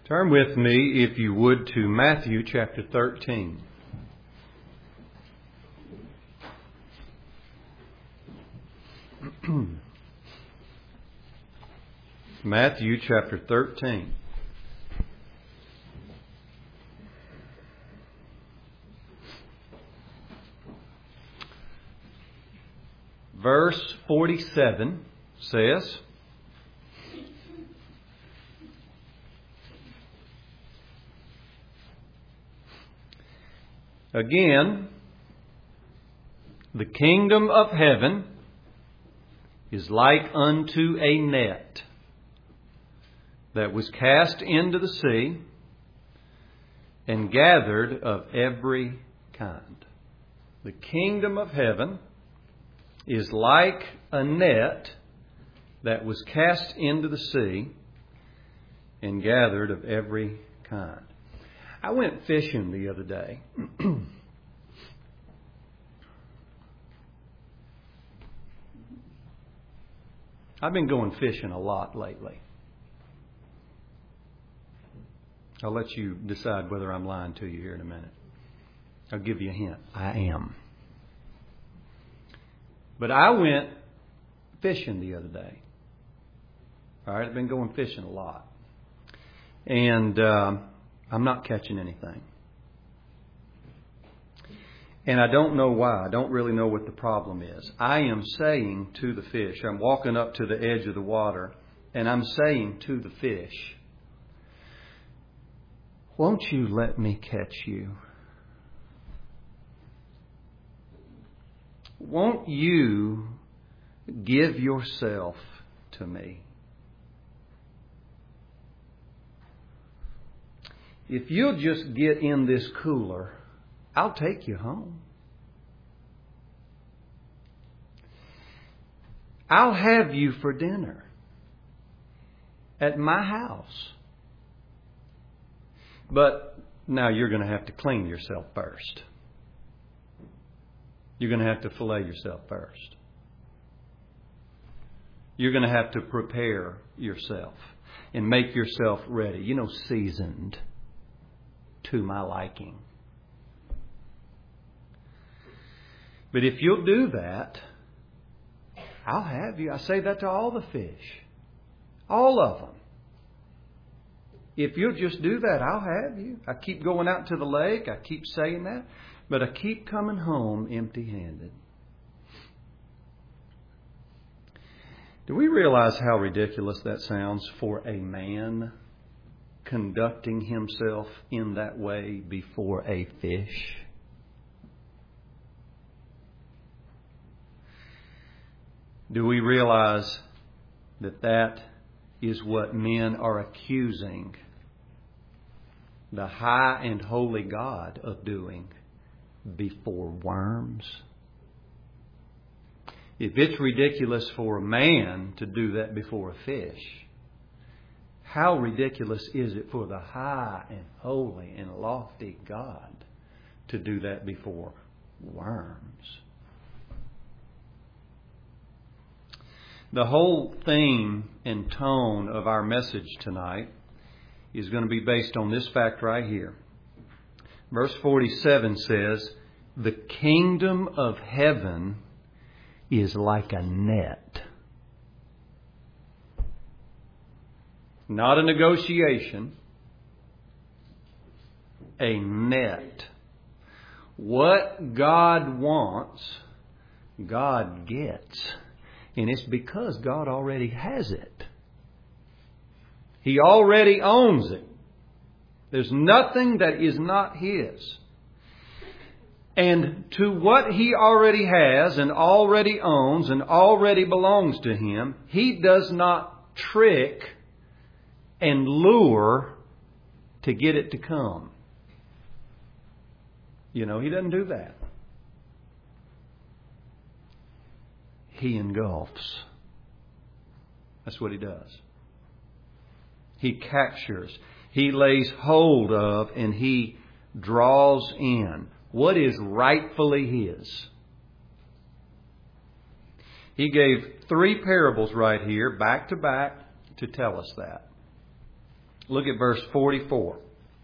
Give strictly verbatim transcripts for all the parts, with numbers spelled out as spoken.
Turn with me, if you would, to Matthew chapter thirteen. Matthew chapter thirteen. Verse forty-seven says, "Again, the kingdom of heaven is like unto a net that was cast into the sea and gathered of every kind." The kingdom of heaven is like a net that was cast into the sea and gathered of every kind. I went fishing the other day. I've been going fishing a lot lately. I'll let you decide whether I'm lying to you here in a minute. I'll give you a hint. I am. But I went fishing the other day. All right, I've been going fishing a lot. And uh, I'm not catching anything. And I don't know why. I don't really know what the problem is. I am saying to the fish, I'm walking up to the edge of the water, and I'm saying to the fish, "Won't you let me catch you? Won't you give yourself to me? If you'll just get in this cooler, I'll take you home. I'll have you for dinner at my house. But now you're going to have to clean yourself first. You're going to have to fillet yourself first. You're going to have to prepare yourself and make yourself ready. You know, seasoned to my liking. But if you'll do that, I'll have you." I say that to all the fish. All of them. If you'll just do that, I'll have you. I keep going out to the lake. I keep saying that. But I keep coming home empty-handed. Do we realize how ridiculous that sounds for a man conducting himself in that way before a fish? Do we realize that that is what men are accusing the high and holy God of doing before worms? If it's ridiculous for a man to do that before a fish, how ridiculous is it for the high and holy and lofty God to do that before worms? The whole theme and tone of our message tonight is going to be based on this fact right here. Verse forty-seven says, "The kingdom of heaven is like a net." Not a negotiation. A net. What God wants, God gets. And it's because God already has it. He already owns it. There's nothing that is not His. And to what He already has and already owns and already belongs to Him, He does not trick and lure to get it to come. You know, He doesn't do that. He engulfs. That's what He does. He captures. He lays hold of and He draws in what is rightfully His. He gave three parables right here, back to back, to tell us that. Look at verse forty-four.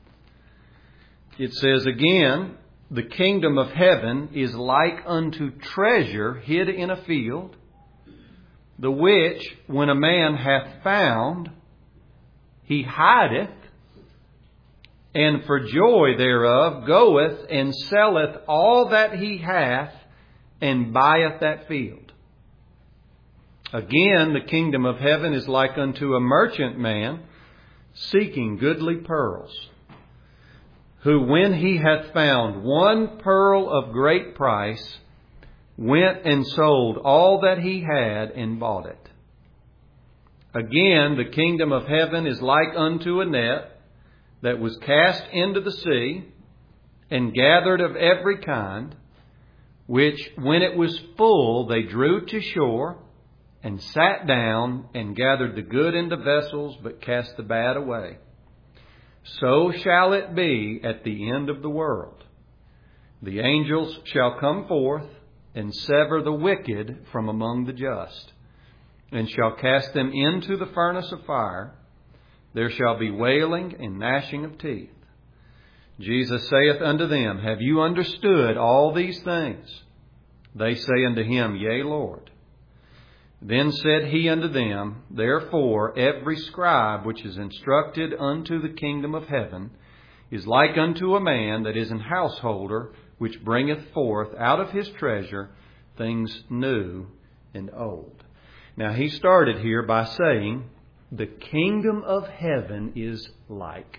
It says, "Again, the kingdom of heaven is like unto treasure hid in a field, the which, when a man hath found, he hideth, and for joy thereof goeth and selleth all that he hath, and buyeth that field. Again, the kingdom of heaven is like unto a merchant man seeking goodly pearls, who when he hath found one pearl of great price, went and sold all that he had and bought it. Again, the kingdom of heaven is like unto a net that was cast into the sea, and gathered of every kind, which when it was full they drew to shore, and sat down, and gathered the good into vessels, but cast the bad away. So shall it be at the end of the world. The angels shall come forth, and sever the wicked from among the just, and shall cast them into the furnace of fire. There shall be wailing and gnashing of teeth. Jesus saith unto them, Have you understood all these things? They say unto him, Yea, Lord. Then said he unto them, Therefore every scribe which is instructed unto the kingdom of heaven is like unto a man that is an householder, which bringeth forth out of his treasure things new and old. Now he started here by saying, the kingdom of heaven is like.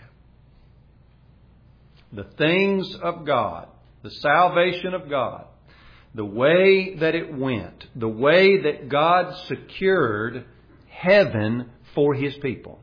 The things of God, the salvation of God, the way that it went, the way that God secured heaven for His people.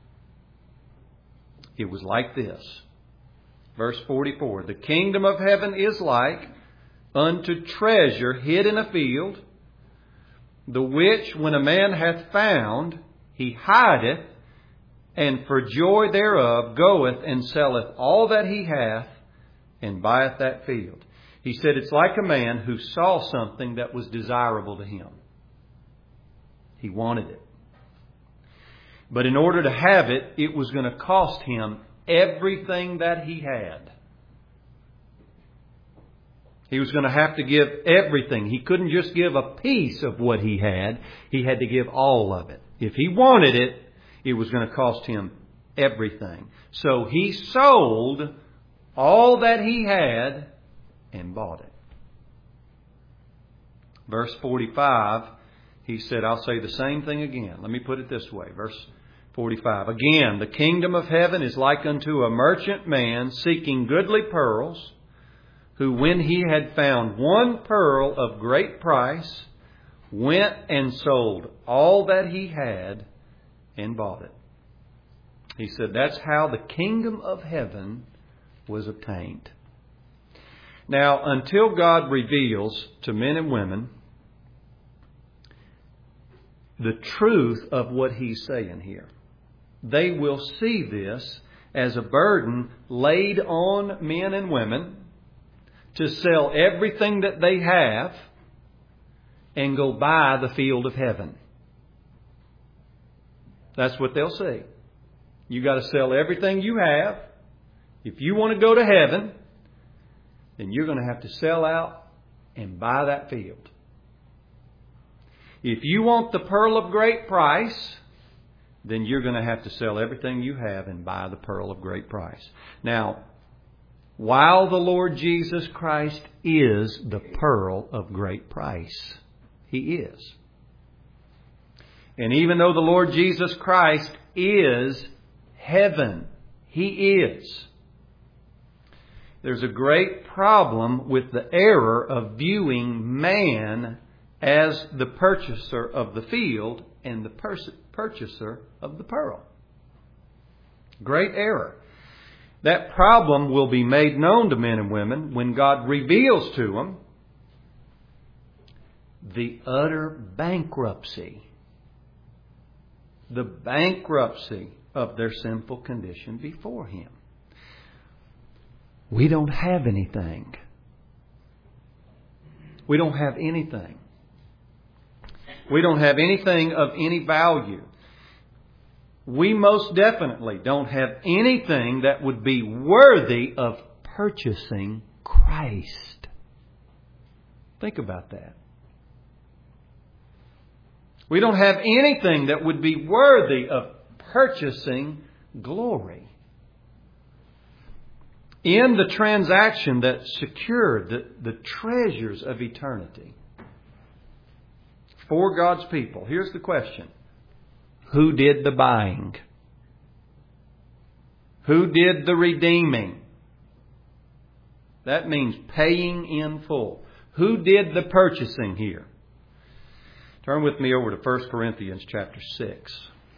It was like this. Verse forty-four, the kingdom of heaven is like unto treasure hid in a field, the which when a man hath found, he hideth, and for joy thereof goeth and selleth all that he hath, and buyeth that field. He said it's like a man who saw something that was desirable to him. He wanted it. But in order to have it, it was going to cost him everything that he had. He was going to have to give everything. He couldn't just give a piece of what he had. He had to give all of it. If he wanted it, it was going to cost him everything. So he sold all that he had and bought it. Verse forty-five, he said, I'll say the same thing again. Let me put it this way. Verse forty-five. Again, the kingdom of heaven is like unto a merchant man seeking goodly pearls, who when he had found one pearl of great price, went and sold all that he had and bought it. He said that's how the kingdom of heaven was obtained. Now, until God reveals to men and women the truth of what He's saying here, they will see this as a burden laid on men and women to sell everything that they have and go buy the field of heaven. That's what they'll see. You got to sell everything you have. If you want to go to heaven, then you're going to have to sell out and buy that field. If you want the pearl of great price, then you're going to have to sell everything you have and buy the pearl of great price. Now, while the Lord Jesus Christ is the pearl of great price, He is. And even though the Lord Jesus Christ is heaven, He is. There's a great problem with the error of viewing man as the purchaser of the field and the pers- purchaser of the pearl. Great error. That problem will be made known to men and women when God reveals to them the utter bankruptcy, the bankruptcy of their sinful condition before Him. We don't have anything. We don't have anything. We don't have anything of any value. we most definitely don't have anything that would be worthy of purchasing Christ. Think about that. We don't have anything that would be worthy of purchasing glory. In the transaction that secured the, the treasures of eternity for God's people, here's the question. Who did the buying? Who did the redeeming? That means paying in full. Who did the purchasing here? Turn with me over to First Corinthians chapter six.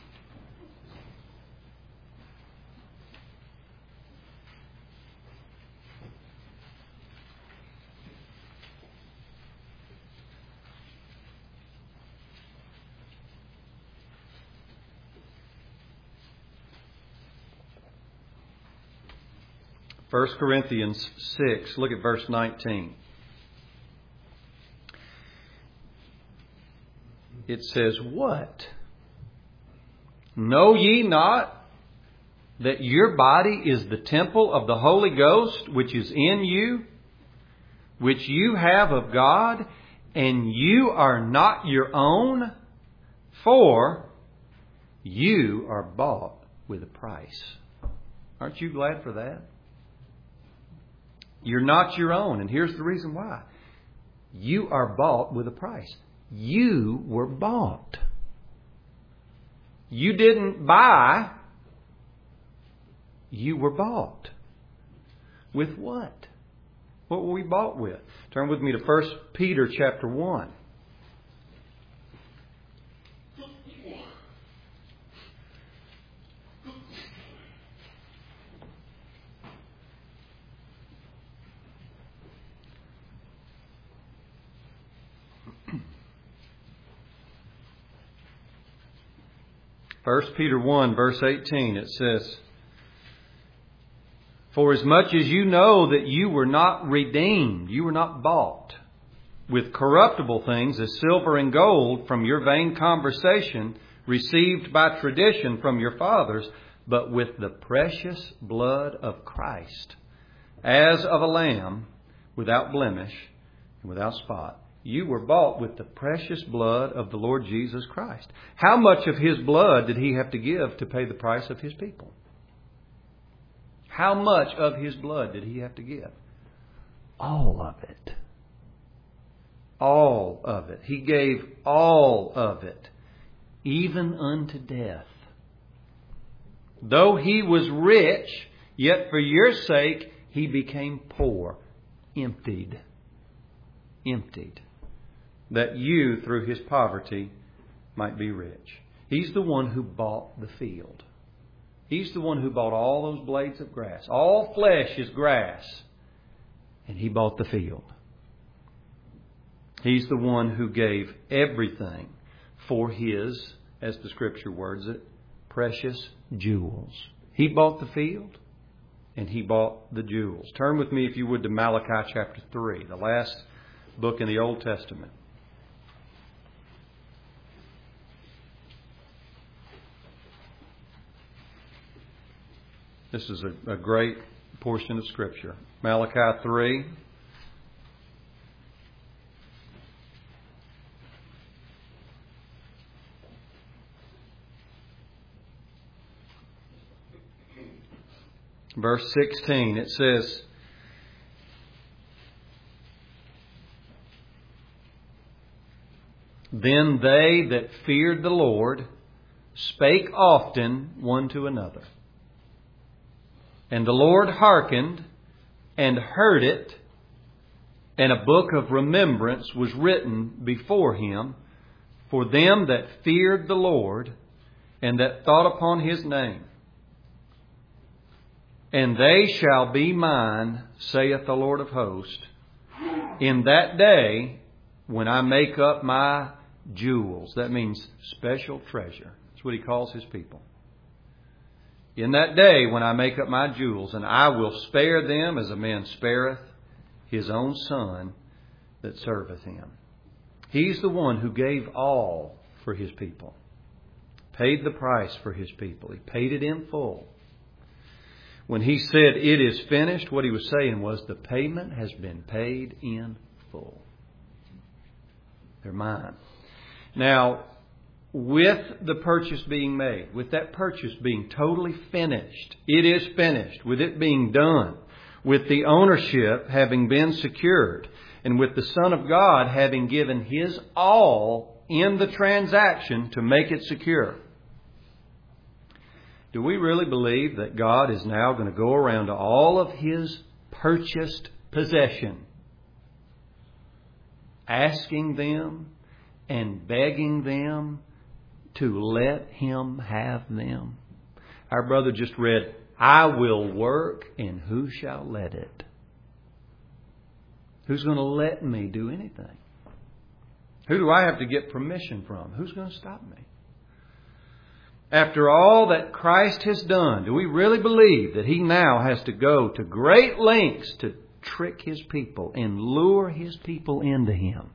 First Corinthians six, look at verse nineteen. It says, what? Know ye not that your body is the temple of the Holy Ghost, which is in you, which you have of God, and you are not your own? For you are bought with a price. Aren't you glad for that? You're not your own. And here's the reason why. You are bought with a price. You were bought. You didn't buy. You were bought. With what? What were we bought with? Turn with me to First Peter chapter one. First Peter one, verse eighteen, it says, for as much as you know that you were not redeemed, you were not bought with corruptible things as silver and gold from your vain conversation received by tradition from your fathers, but with the precious blood of Christ, as of a lamb without blemish and without spot. You were bought with the precious blood of the Lord Jesus Christ. How much of His blood did He have to give to pay the price of His people? How much of His blood did He have to give? All of it. All of it. He gave all of it, even unto death. Though He was rich, yet for your sake He became poor, emptied. Emptied. That you, through His poverty, might be rich. He's the one who bought the field. He's the one who bought all those blades of grass. All flesh is grass. And He bought the field. He's the one who gave everything for His, as the Scripture words it, precious jewels. He bought the field and He bought the jewels. Turn with me, if you would, to Malachi chapter three, the last book in the Old Testament. This is a, a great portion of Scripture. Malachi three. Verse sixteen, it says, then they that feared the Lord spake often one to another. And the Lord hearkened and heard it, and a book of remembrance was written before Him for them that feared the Lord and that thought upon His name. And they shall be mine, saith the Lord of hosts, in that day when I make up my jewels. That means special treasure. That's what He calls His people. In that day when I make up my jewels, and I will spare them as a man spareth his own son that serveth him. He's the one who gave all for His people. paid the price for His people. He paid it in full. When He said, "It is finished," what He was saying was, the payment has been paid in full. They're mine. Now, with the purchase being made, with that purchase being totally finished, it is finished, with it being done, with the ownership having been secured, and with the Son of God having given His all in the transaction to make it secure, do we really believe that God is now going to go around to all of His purchased possession, asking them and begging them to let Him have them? Our brother just read, "I will work, and who shall let it?" Who's going to let me do anything? Who do I have to get permission from? Who's going to stop me? After all that Christ has done, do we really believe that He now has to go to great lengths to trick His people and lure His people into Him?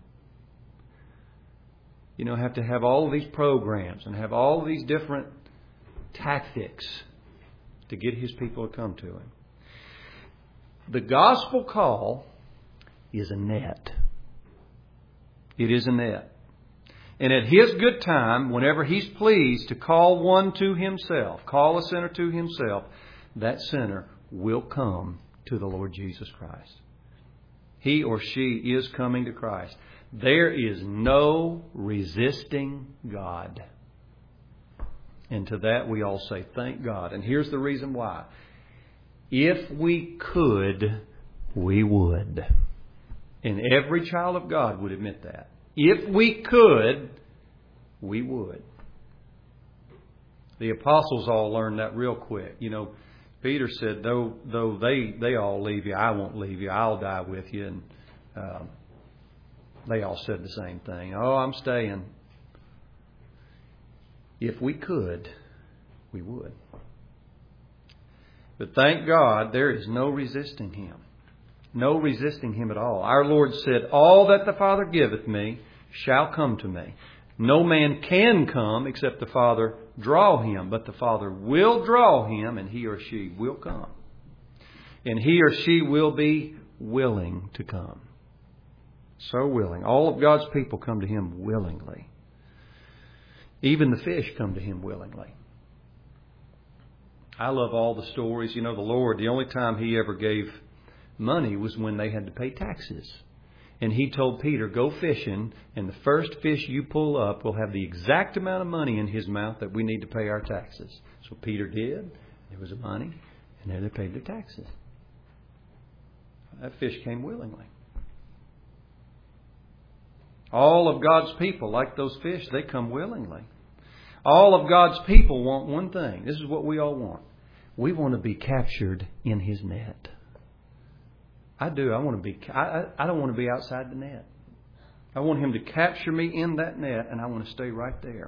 You know, have to have all of these programs and have all of these different tactics to get His people to come to Him. The gospel call is a net. It is a net. And at His good time, whenever He's pleased to call one to Himself, call a sinner to Himself, that sinner will come to the Lord Jesus Christ. He or she is coming to Christ. There is no resisting God. And to that we all say, thank God. And here's the reason why. If we could, we would. And every child of God would admit that. If we could, we would. The apostles all learned that real quick. You know, Peter said, though though they, they all leave you, I won't leave you. I'll die with you. And um, they all said the same thing. Oh, I'm staying. If we could, we would. But thank God there is no resisting Him. No resisting Him at all. Our Lord said, "All that the Father giveth me shall come to me. No man can come except the Father draw him, but the Father will draw him, and he or she will come. And he or she will be willing to come." So willing. All of God's people come to Him willingly. Even the fish come to Him willingly. I love all the stories. You know, the Lord, the only time He ever gave money was when they had to pay taxes. And He told Peter, "Go fishing, and the first fish you pull up will have the exact amount of money in his mouth that we need to pay our taxes." So Peter did. There was the money, and there they paid their taxes. That fish came willingly. All of God's people, like those fish, they come willingly. All of God's people want one thing. This is what we all want. We want to be captured in His net. I do. I want to be. I, I don't want to be outside the net. I want Him to capture me in that net, and I want to stay right there.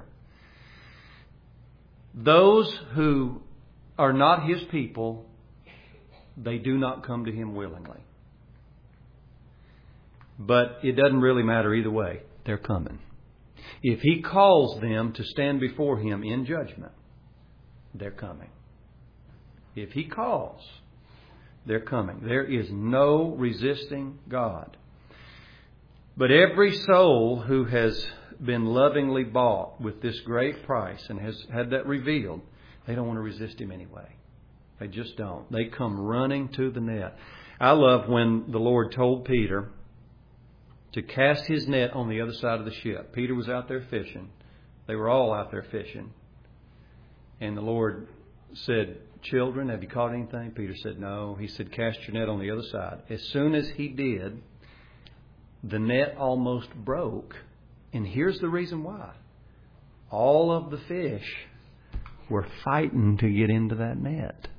Those who are not His people, they do not come to Him willingly. But it doesn't really matter either way. They're coming. If He calls them to stand before Him in judgment, they're coming. If He calls, they're coming. There is no resisting God. But every soul who has been lovingly bought with this great price and has had that revealed, they don't want to resist Him anyway. They just don't. They come running to the net. I love when the Lord told Peter to cast his net on the other side of the ship. Peter was out there fishing. They were all out there fishing. And the Lord said, "Children, have you caught anything?" Peter said, "No." He said, "Cast your net on the other side." As soon as he did, the net almost broke. And here's the reason why. All of the fish were fighting to get into that net.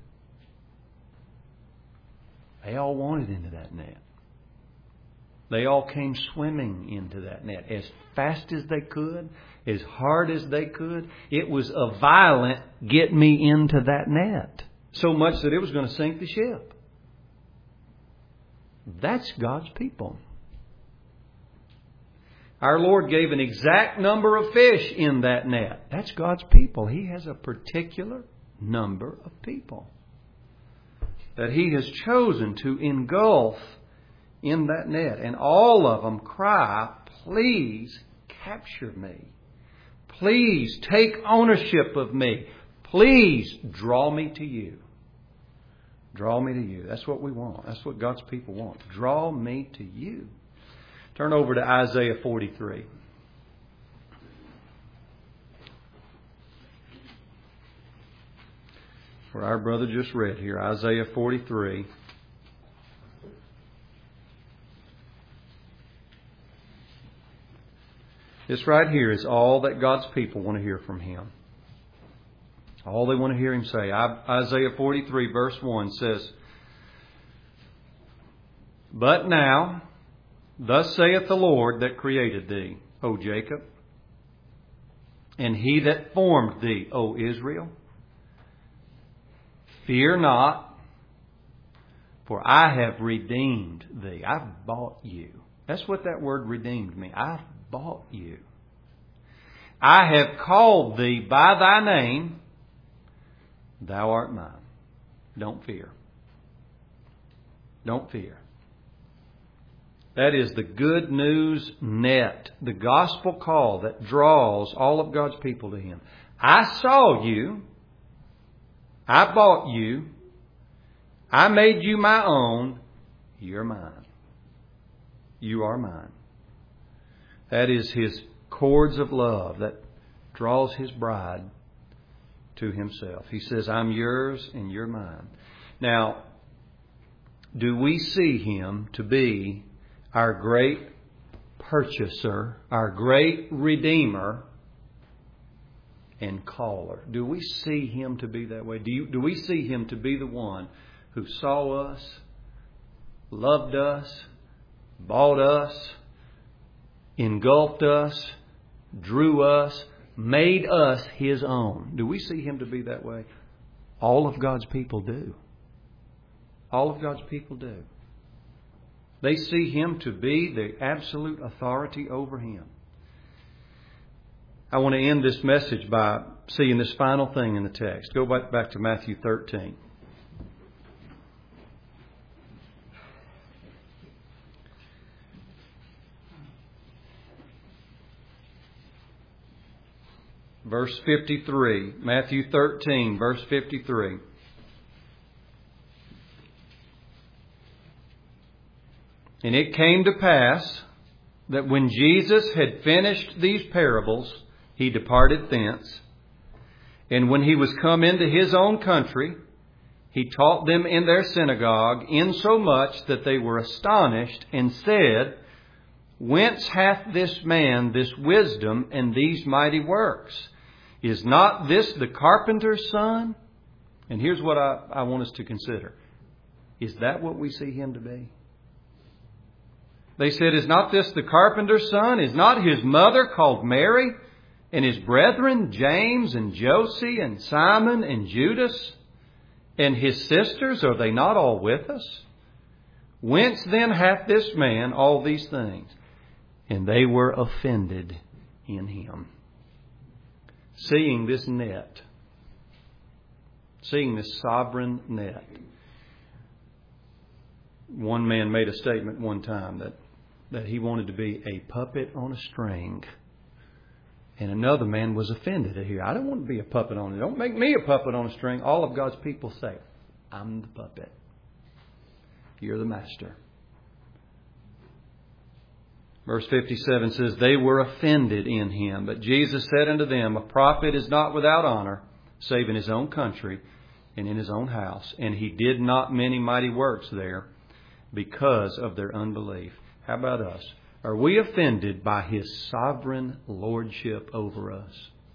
They all wanted into that net. They all came swimming into that net as fast as they could, as hard as they could. It was a violent get me into that net. So much that it was going to sink the ship. That's God's people. Our Lord gave an exact number of fish in that net. That's God's people. He has a particular number of people that He has chosen to engulf in that net. And all of them cry, please capture me. Please take ownership of me. Please draw me to you. Draw me to you. That's what we want. That's what God's people want. Draw me to you. Turn over to Isaiah forty-three. Where our brother just read here, Isaiah forty-three. This right here is all that God's people want to hear from Him. All they want to hear Him say. Isaiah forty-three verse one says, But now, thus saith the Lord that created thee, O Jacob, and He that formed thee, O Israel, fear not, for I have redeemed thee. I've bought you. That's what that word redeemed means. I've bought you. I have called thee by thy name. Thou art mine. Don't fear. Don't fear. That is the good news net, the gospel call that draws all of God's people to Him. I saw you. I bought you. I made you my own. You're mine. You are mine. That is His cords of love that draws His bride to Himself. He says, I'm yours and you're mine. Now, do we see Him to be our great purchaser, our great redeemer and caller? Do we see Him to be that way? Do, you, do we see Him to be the one who saw us, loved us, bought us, engulfed us, drew us, made us His own? Do we see Him to be that way? All of God's people do. All of God's people do. They see Him to be the absolute authority over Him. I want to end this message by seeing this final thing in the text. Go back, back to Matthew thirteen. Verse fifty-three. Matthew thirteen, verse fifty-three. And it came to pass that when Jesus had finished these parables, He departed thence. And when He was come into His own country, He taught them in their synagogue, insomuch that they were astonished, and said, Whence hath this man this wisdom and these mighty works? Is not this the carpenter's son? And here's what I, I want us to consider. Is that what we see Him to be? They said, Is not this the carpenter's son? Is not his mother called Mary? And his brethren, James and Josie and Simon and Judas? And his sisters, are they not all with us? Whence then hath this man all these things? And they were offended in Him. Seeing this net, seeing this sovereign net. One man made a statement one time that, that he wanted to be a puppet on a string. And another man was offended to hear, I don't want to be a puppet on it. Don't make me a puppet on a string. All of God's people say, I'm the puppet. You're the master. Verse fifty-seven says, They were offended in Him. But Jesus said unto them, A prophet is not without honor, save in his own country and in his own house. And He did not many mighty works there, because of their unbelief. How about us? Are we offended by His sovereign lordship over us?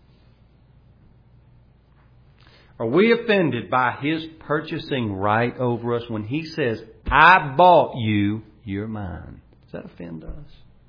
Are we offended by His purchasing right over us when He says, I bought you, you're mine? Does that offend us?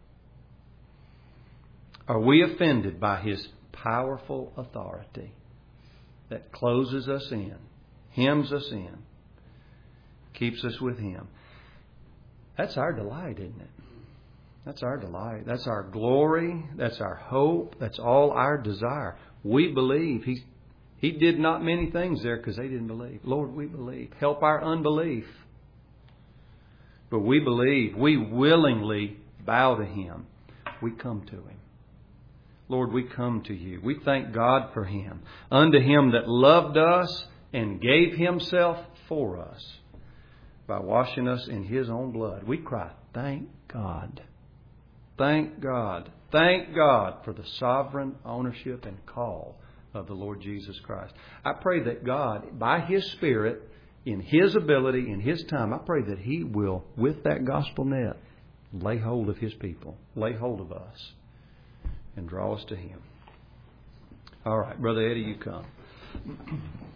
Are we offended by His powerful authority that closes us in, hems us in, keeps us with Him? That's our delight, isn't it? That's our delight. That's our glory. That's our hope. That's all our desire. We believe. He, he did not many things there because they didn't believe. Lord, we believe. Help our unbelief. But we believe. We willingly bow to Him. We come to Him. Lord, we come to You. We thank God for Him. Unto Him that loved us and gave Himself for us by washing us in His own blood. We cry, thank God. Thank God. Thank God for the sovereign ownership and call of the Lord Jesus Christ. I pray that God, by His Spirit, in His ability, in His time, I pray that He will, with that gospel net, lay hold of His people, lay hold of us, and draw us to Him. All right, Brother Eddie, you come.